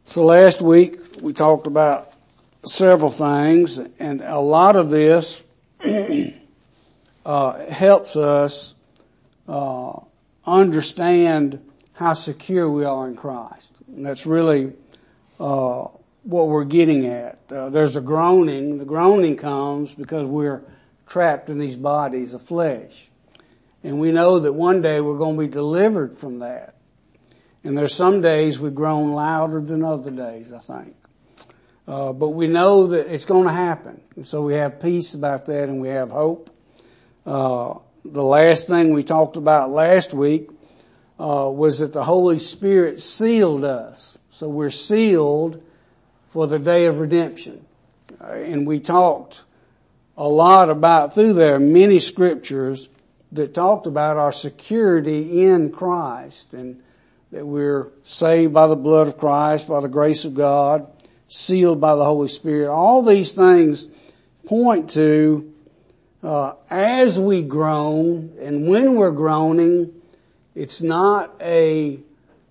So last week we talked about several things, and a lot of this helps us understand how secure we are in Christ. And that's really what we're getting at. There's a groaning. The groaning comes because we're trapped in these bodies of flesh. And we know that one day we're going to be delivered from that. And there's some days we groan louder than other days, I think. But we know that it's going to happen. And so we have peace about that and we have hope. The last thing we talked about last week was that the Holy Spirit sealed us. So we're sealed for the day of redemption. And we talked a lot about, through there, many scriptures that talked about our security in Christ, and that we're saved by the blood of Christ, by the grace of God, sealed by the Holy Spirit. All these things point to, as we groan and when we're groaning, it's not a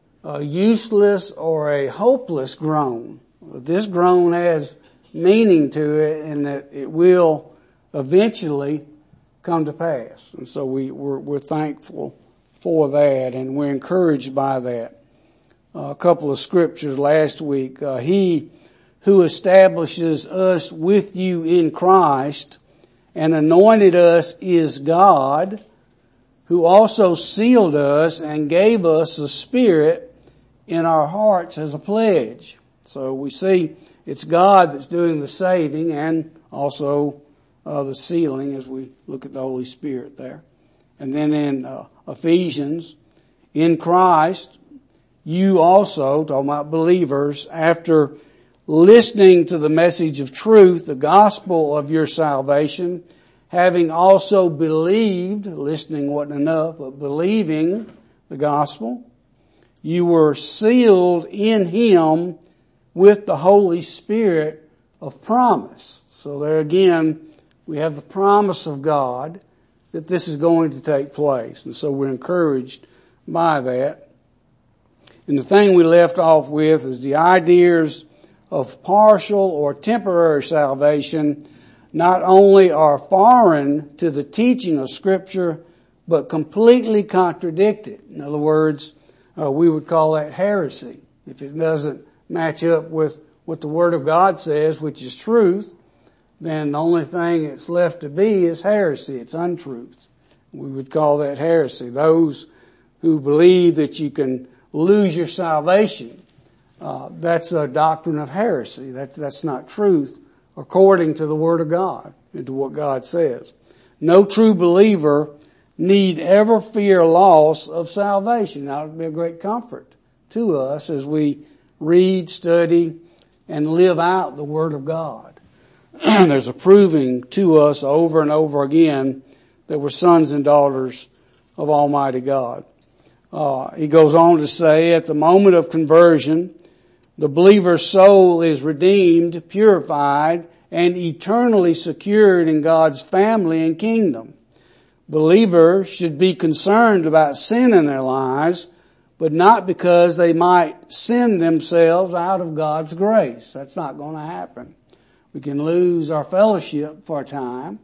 useless or a hopeless groan. This groan has meaning to it, and that it will eventually come to pass. And so we're thankful for that, and we're encouraged by that. A couple of scriptures last week. He who establishes us with you in Christ and anointed us is God, who also sealed us and gave us the Spirit in our hearts as a pledge. So we see it's God that's doing the saving and also the sealing as we look at the Holy Spirit there. And then in Ephesians, in Christ, you also, talking about believers, after listening to the message of truth, the gospel of your salvation, having also believed, listening wasn't enough, but believing the gospel, you were sealed in Him with the Holy Spirit of promise. So there again, we have the promise of God that this is going to take place. And so we're encouraged by that. And the thing we left off with is the ideas of partial or temporary salvation not only are foreign to the teaching of Scripture, but completely contradicted. In other words, we would call that heresy. If it doesn't match up with what the Word of God says, which is truth, then the only thing it's left to be is heresy. It's untruth. We would call that heresy. Those who believe that you can lose your salvation, that's a doctrine of heresy. That's not truth according to the Word of God and to what God says. No true believer need ever fear loss of salvation. Now, it would be a great comfort to us as we read, study, and live out the Word of God. There's a proving to us over and over again that we're sons and daughters of Almighty God. He goes on to say, at the moment of conversion, the believer's soul is redeemed, purified, and eternally secured in God's family and kingdom. Believers should be concerned about sin in their lives, but not because they might sin themselves out of God's grace. That's not going to happen. We can lose our fellowship for a time,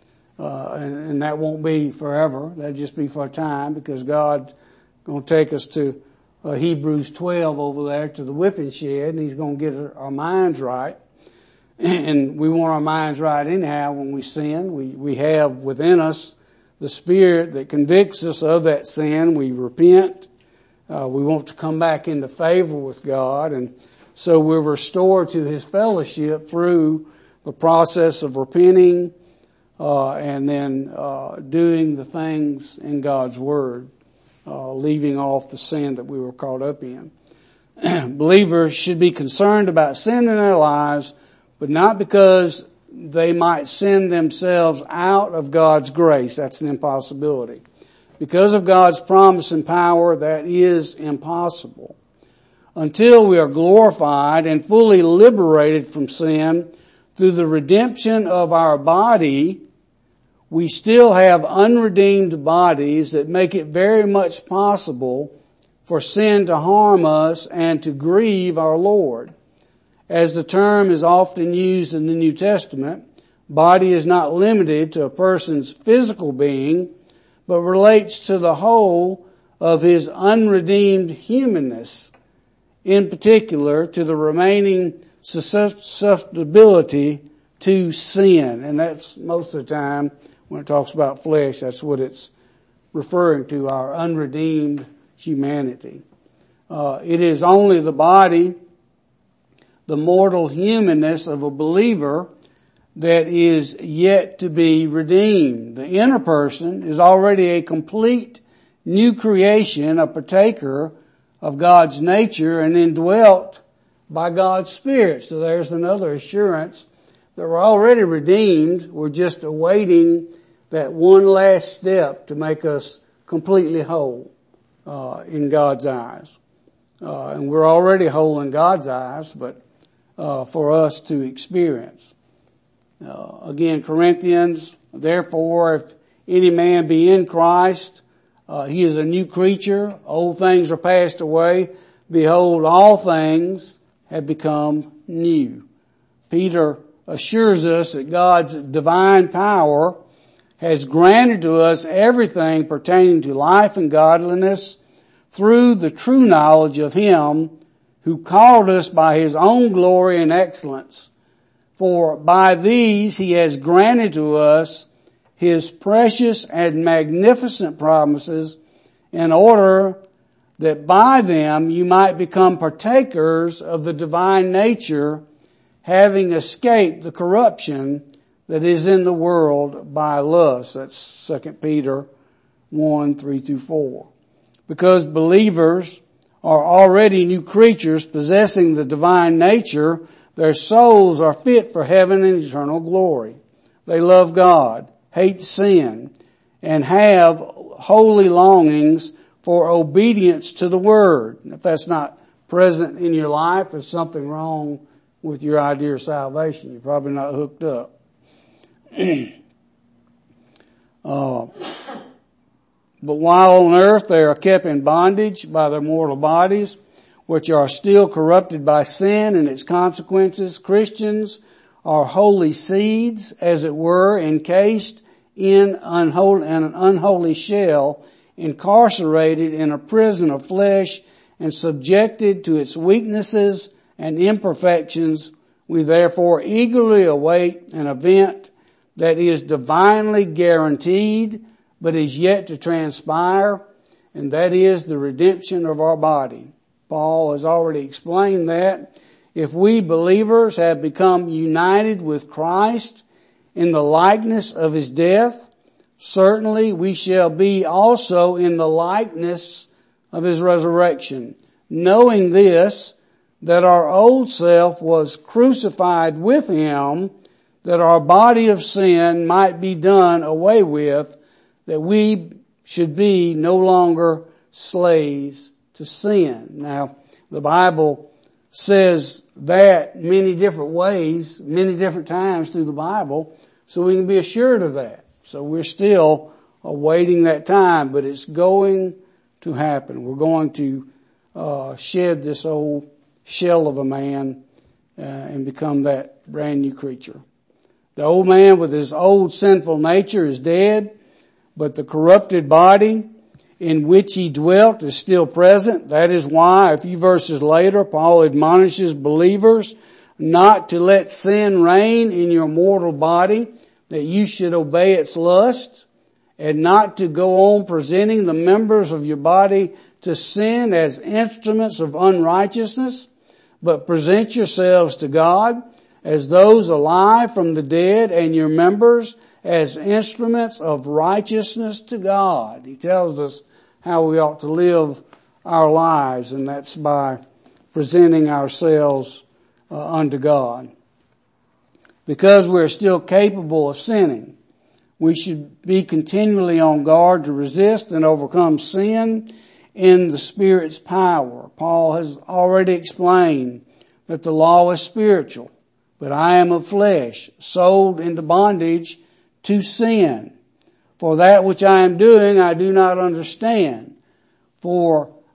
and that won't be forever. That'll just be for a time, because God's going to take us to Hebrews 12 over there to the whipping shed, and He's going to get our minds right. And we want our minds right anyhow when we sin. We have within us the Spirit that convicts us of that sin. We repent. We want to come back into favor with God, and so we're restored to His fellowship through the process of repenting, and then doing the things in God's Word, leaving off the sin that we were caught up in. Believers should be concerned about sin in their lives, but not because they might sin themselves out of God's grace. That's an impossibility. Because of God's promise and power, that is impossible. Until we are glorified and fully liberated from sin through the redemption of our body, we still have unredeemed bodies that make it very much possible for sin to harm us and to grieve our Lord. As the term is often used in the New Testament, body is not limited to a person's physical being, but relates to the whole of his unredeemed humanness, in particular to the remaining susceptibility to sin. And that's most of the time when it talks about flesh, that's what it's referring to, our unredeemed humanity. It is only the body, the mortal humanness of a believer, that is yet to be redeemed. The inner person is already a complete new creation, a partaker of God's nature and indwelt by God's Spirit. So there's another assurance that we're already redeemed. We're just awaiting that one last step to make us completely whole in God's eyes. And we're already whole in God's eyes, but for us to experience. Again, Corinthians, therefore, if any man be in Christ, he is a new creature. Old things are passed away. Behold, all things have become new. Peter assures us that God's divine power has granted to us everything pertaining to life and godliness through the true knowledge of Him who called us by His own glory and excellence. For by these He has granted to us His precious and magnificent promises, in order that by them you might become partakers of the divine nature, having escaped the corruption that is in the world by lust. That's 2 Peter 1, 3 through 4. Because believers are already new creatures possessing the divine nature, their souls are fit for heaven and eternal glory. They love God, hate sin, and have holy longings for obedience to the Word. If that's not present in your life, there's something wrong with your idea of salvation. You're probably not hooked up. But while on earth they are kept in bondage by their mortal bodies, which are still corrupted by sin and its consequences, Christians are holy seeds, as it were, encased in an unholy shell, incarcerated in a prison of flesh and subjected to its weaknesses and imperfections. We therefore eagerly await an event that is divinely guaranteed, but is yet to transpire, and that is the redemption of our body. Paul has already explained that. If we believers have become united with Christ in the likeness of His death, certainly we shall be also in the likeness of His resurrection, knowing this, that our old self was crucified with Him, that our body of sin might be done away with, that we should be no longer slaves to sin. Now, the Bible says that many different ways, many different times through the Bible, so we can be assured of that. So we're still awaiting that time, but it's going to happen. We're going to shed this old shell of a man and become that brand new creature. The old man with his old sinful nature is dead, but the corrupted body in which he dwelt is still present. That is why a few verses later, Paul admonishes believers not to let sin reign in your mortal body, that you should obey its lusts, and not to go on presenting the members of your body to sin as instruments of unrighteousness, but present yourselves to God as those alive from the dead, and your members as instruments of righteousness to God. He tells us how we ought to live our lives, and that's by presenting ourselves unto God. Because we're still capable of sinning, we should be continually on guard to resist and overcome sin in the Spirit's power. Paul has already explained that the law is spiritual, but I am of flesh, sold into bondage to sin. For that which I am doing I do not understand. For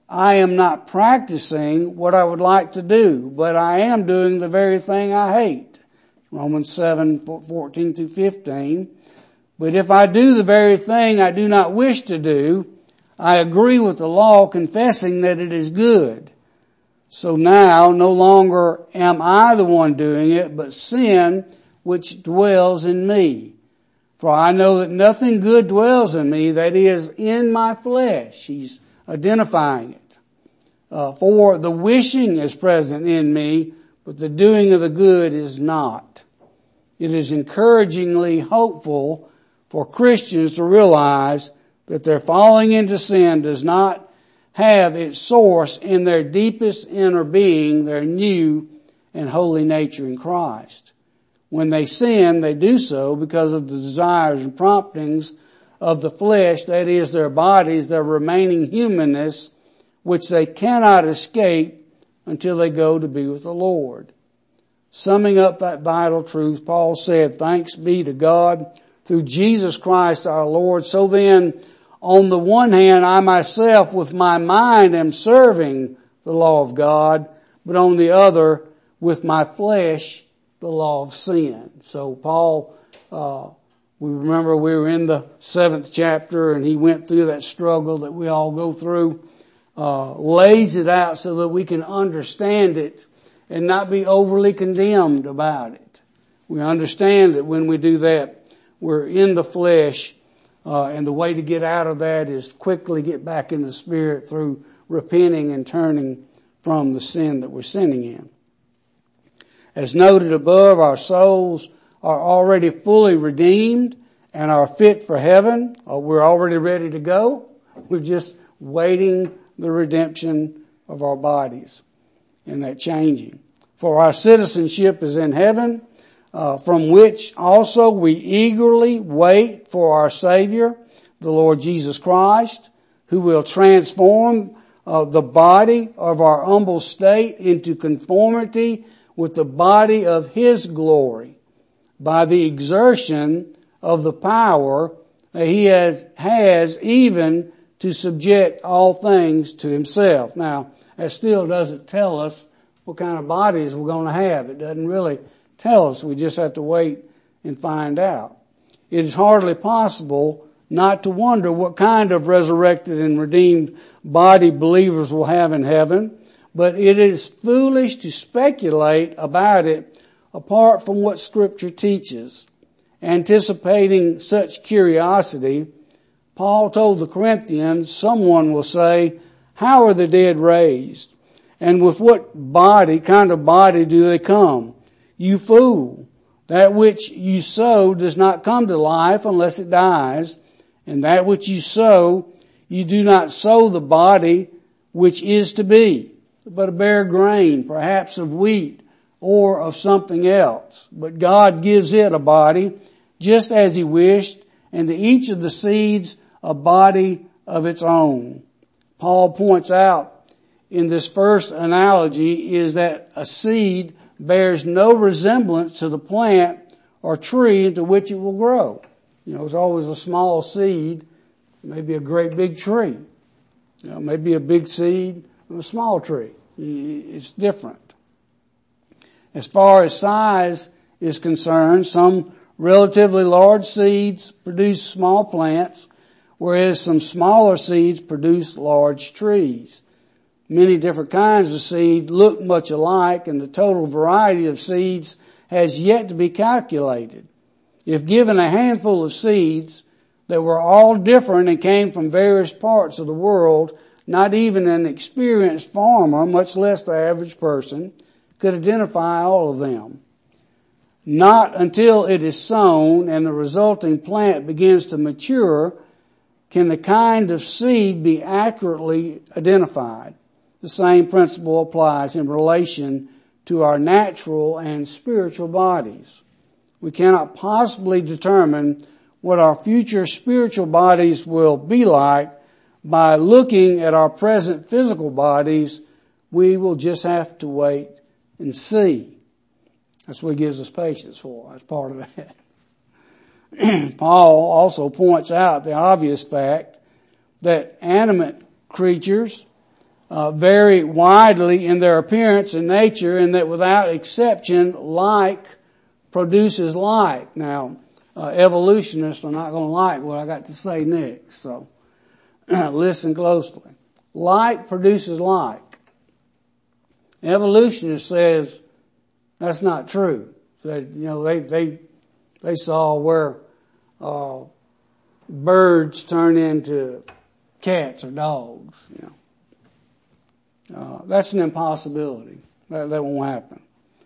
I am not practicing what I would like to do, but I am doing the very thing I hate. Romans 7:14 through 15. But if I do the very thing I do not wish to do, I agree with the law, confessing that it is good. So now no longer am I the one doing it, but sin which dwells in me. For I know that nothing good dwells in me, that is, in my flesh. He's identifying it. For the wishing is present in me, but the doing of the good is not. It is encouragingly hopeful for Christians to realize that their falling into sin does not have its source in their deepest inner being, their new and holy nature in Christ. When they sin, they do so because of the desires and promptings of the flesh, that is, their bodies, their remaining humanness, which they cannot escape until they go to be with the Lord. Summing up that vital truth, Paul said, "Thanks be to God through Jesus Christ our Lord. So then, on the one hand, I myself with my mind am serving the law of God, but on the other, with my flesh, the law of sin." So Paul, we remember we were in the 7th chapter and he went through that struggle that we all go through, lays it out so that we can understand it and not be overly condemned about it. We understand that when we do that, we're in the flesh, and the way to get out of that is quickly get back in the Spirit through repenting and turning from the sin that we're sinning in. As noted above, our souls are already fully redeemed and are fit for heaven. We're already ready to go. We're just waiting the redemption of our bodies and that changing. For our citizenship is in heaven, from which also we eagerly wait for our Savior, the Lord Jesus Christ, who will transform the body of our humble state into conformity with the body of His glory by the exertion of the power that He has even to subject all things to Himself. Now, that still doesn't tell us what kind of bodies we're going to have. It doesn't really tell us. We just have to wait and find out. It is hardly possible not to wonder what kind of resurrected and redeemed body believers will have in heaven, but it is foolish to speculate about it apart from what Scripture teaches. Anticipating such curiosity, Paul told the Corinthians, someone will say, "How are the dead raised? And with what kind of body do they come? You fool! That which you sow does not come to life unless it dies. And that which you sow, you do not sow the body which is to be, but a bare grain, perhaps of wheat or of something else. But God gives it a body, just as He wished, and to each of the seeds a body of its own." Paul points out in this first analogy is that a seed bears no resemblance to the plant or tree into which it will grow. It's always a small seed, maybe a great big tree. Maybe a big seed and a small tree. It's different. As far as size is concerned, some relatively large seeds produce small plants, whereas some smaller seeds produce large trees. Many different kinds of seed look much alike, and the total variety of seeds has yet to be calculated. If given a handful of seeds that were all different and came from various parts of the world, not even an experienced farmer, much less the average person, could identify all of them. Not until it is sown and the resulting plant begins to mature can the kind of seed be accurately identified. The same principle applies in relation to our natural and spiritual bodies. We cannot possibly determine what our future spiritual bodies will be like by looking at our present physical bodies. We will just have to wait and see. That's what He gives us patience for. That's part of that. Paul also points out the obvious fact that animate creatures vary widely in their appearance and nature, and that without exception, like produces like. Now, evolutionists are not going to like what I got to say next, so listen closely. Like produces like. Evolutionist says that's not true. They saw where birds turn into cats or dogs. That's an impossibility. That won't happen.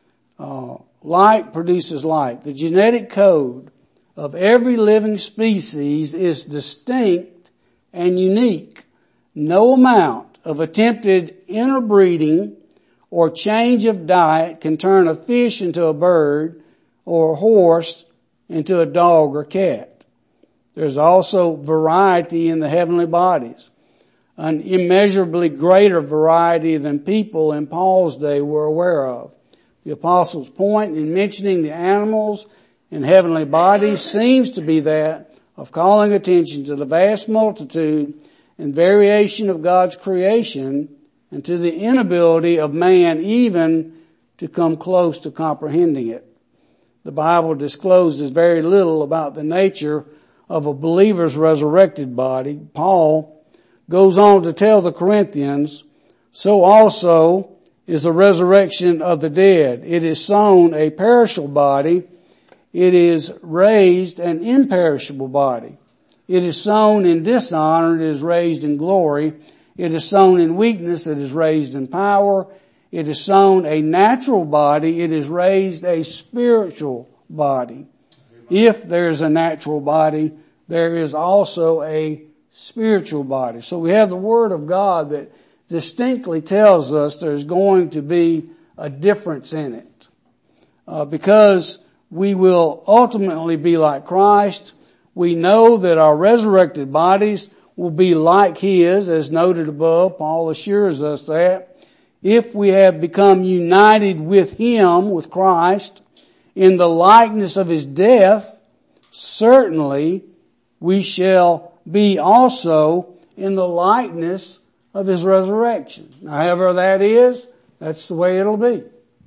Like produces like. The genetic code of every living species is distinct and unique. No amount of attempted interbreeding or change of diet can turn a fish into a bird or a horse into a dog or cat. There's also variety in the heavenly bodies, an immeasurably greater variety than people in Paul's day were aware of. The apostle's point in mentioning the animals in heavenly bodies seems to be that of calling attention to the vast multitude and variation of God's creation and to the inability of man even to come close to comprehending it. The Bible discloses very little about the nature of a believer's resurrected body. Paul goes on to tell the Corinthians, so also is the resurrection of the dead. It is sown a perishable body. It is raised an imperishable body. It is sown in dishonor. It is raised in glory. It is sown in weakness. It is raised in power. It is sown a natural body. It is raised a spiritual body. If there is a natural body, there is also a spiritual body. So we have the Word of God that distinctly tells us there's going to be a difference in it. Because we will ultimately be like Christ, we know that our resurrected bodies will be like His, as noted above. Paul assures us that. If we have become united with Him, with Christ, in the likeness of His death, certainly we shall be also in the likeness of His resurrection. However that is, that's the way it'll be.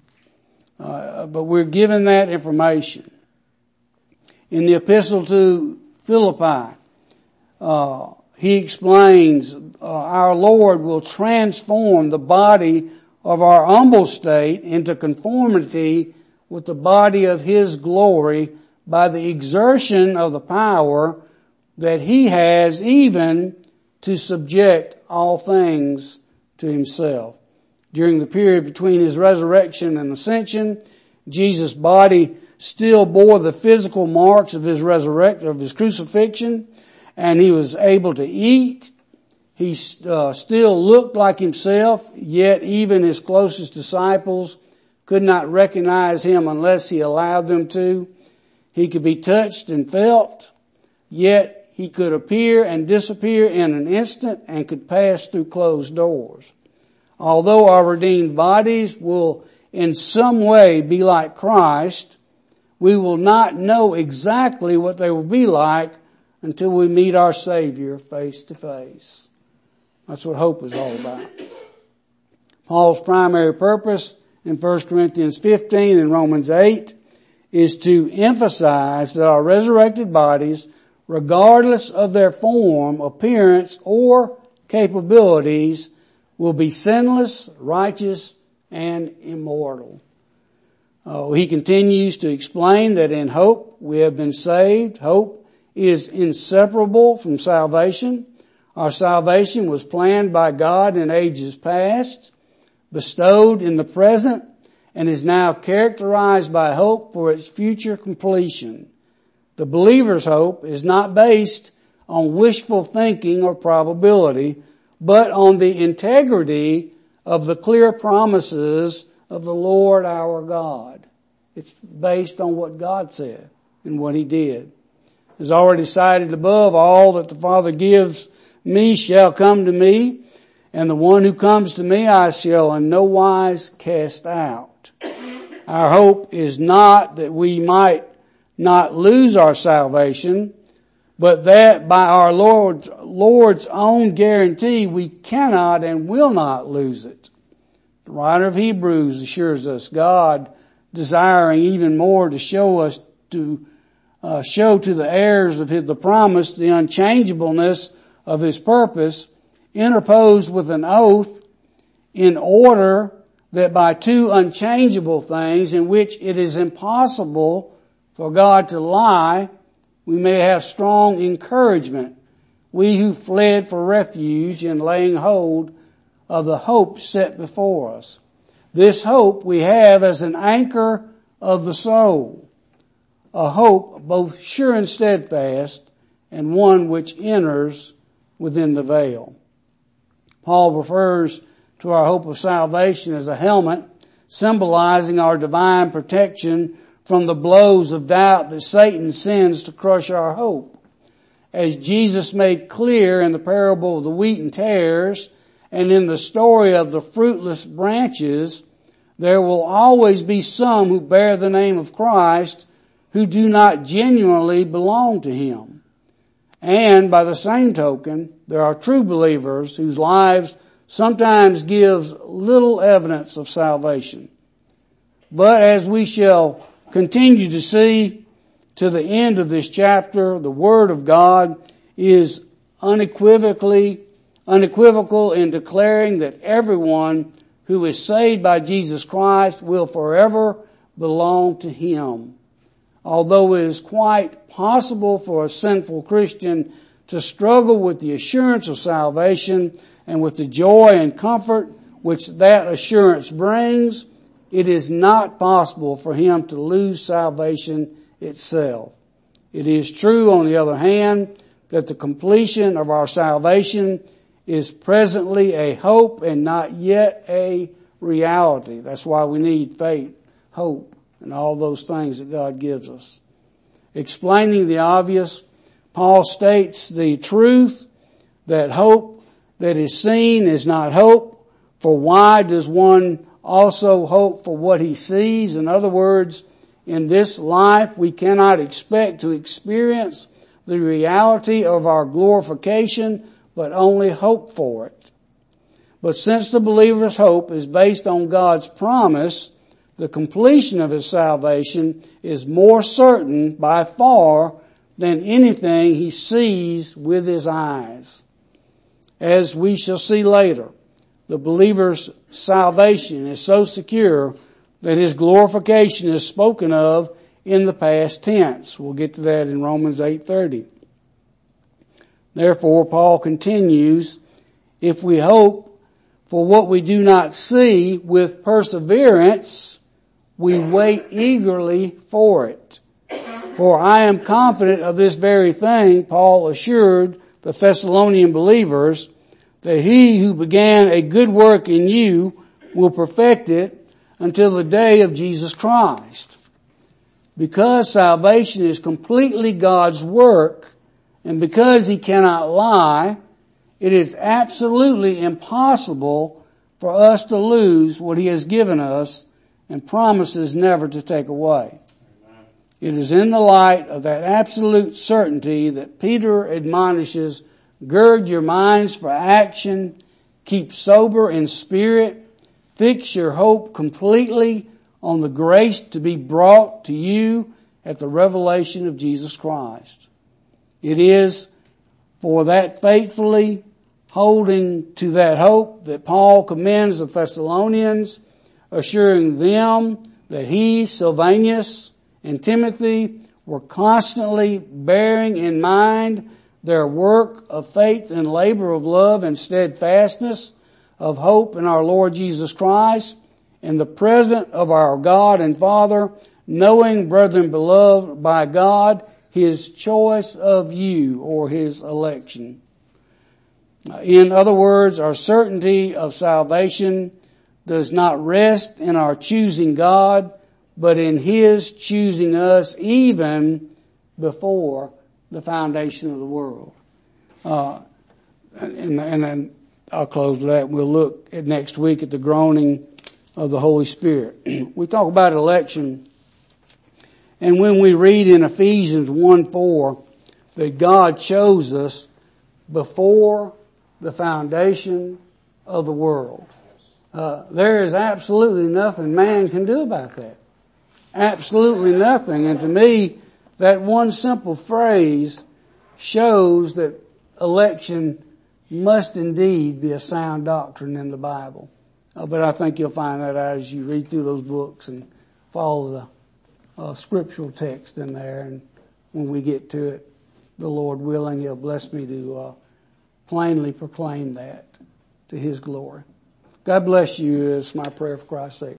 But we're given that information. In the epistle to Philippi, he explains our Lord will transform the body of our humble state into conformity with the body of His glory by the exertion of the power that He has even to subject all things to Himself. During the period between His resurrection and ascension, Jesus' body still bore the physical marks of His crucifixion, and He was able to eat. He still looked like Himself, yet even His closest disciples could not recognize Him unless He allowed them to. He could be touched and felt, yet He could appear and disappear in an instant and could pass through closed doors. Although our redeemed bodies will in some way be like Christ, we will not know exactly what they will be like until we meet our Savior face to face. That's what hope is all about. Paul's primary purpose in 1 Corinthians 15 and Romans 8 is to emphasize that our resurrected bodies, regardless of their form, appearance, or capabilities, will be sinless, righteous, and immortal. He continues to explain that in hope we have been saved. Hope is inseparable from salvation. Our salvation was planned by God in ages past, bestowed in the present, and is now characterized by hope for its future completion. The believer's hope is not based on wishful thinking or probability, but on the integrity of the clear promises of the Lord our God. It's based on what God said and what He did. As already cited above, all that the Father gives me shall come to me, and the one who comes to me I shall in no wise cast out. Our hope is not that we might not lose our salvation, but that by our Lord's own guarantee we cannot and will not lose it. The writer of Hebrews assures us God, desiring even more to show to the heirs of the promise the unchangeableness of his purpose, interposed with an oath in order that by two unchangeable things in which it is impossible for God to lie, we may have strong encouragement, we who fled for refuge in laying hold of the hope set before us. This hope we have as an anchor of the soul, a hope both sure and steadfast, and one which enters within the veil. Paul refers to our hope of salvation as a helmet, symbolizing our divine protection from the blows of doubt that Satan sends to crush our hope. As Jesus made clear in the parable of the wheat and tares, and in the story of the fruitless branches, there will always be some who bear the name of Christ who do not genuinely belong to him. And by the same token, there are true believers whose lives sometimes gives little evidence of salvation. But as we shall continue to see to the end of this chapter, the Word of God is unequivocal in declaring that everyone who is saved by Jesus Christ will forever belong to him. Although it is quite possible for a sinful Christian to struggle with the assurance of salvation and with the joy and comfort which that assurance brings, it is not possible for him to lose salvation itself. It is true, on the other hand, that the completion of our salvation is presently a hope and not yet a reality. That's why we need faith, hope, and all those things that God gives us. Explaining the obvious, Paul states the truth that hope that is seen is not hope. For why does one also hope for what he sees? In other words, in this life we cannot expect to experience the reality of our glorification, but only hope for it. But since the believer's hope is based on God's promise, the completion of his salvation is more certain by far than anything he sees with his eyes. As we shall see later, the believer's salvation is so secure that his glorification is spoken of in the past tense. We'll get to that in Romans 8:30. Therefore, Paul continues, if we hope for what we do not see with perseverance, we wait eagerly for it. For I am confident of this very thing, Paul assured the Thessalonian believers, that he who began a good work in you will perfect it until the day of Jesus Christ. Because salvation is completely God's work, and because he cannot lie, it is absolutely impossible for us to lose what he has given us and promises never to take away. It is in the light of that absolute certainty that Peter admonishes, gird your minds for action, keep sober in spirit, fix your hope completely on the grace to be brought to you at the revelation of Jesus Christ. It is for that faithfully holding to that hope that Paul commends the Thessalonians, assuring them that he, Silvanus, and Timothy were constantly bearing in mind their work of faith and labor of love and steadfastness of hope in our Lord Jesus Christ, in the presence of our God and Father, knowing, brethren beloved by God, his choice of you, or his election. In other words, our certainty of salvation does not rest in our choosing God, but in his choosing us even before the foundation of the world. And then I'll close with that. We'll look at next week at the groaning of the Holy Spirit. We talk about election, and when we read in Ephesians 1:4, that God chose us before the foundation of the world. There is absolutely nothing man can do about that. Absolutely nothing. And to me, that one simple phrase shows that election must indeed be a sound doctrine in the Bible. But I think you'll find that out as you read through those books and follow the scriptural text in there. And when we get to it, the Lord willing, He'll bless me to plainly proclaim that to His glory. God bless you is my prayer for Christ's sake.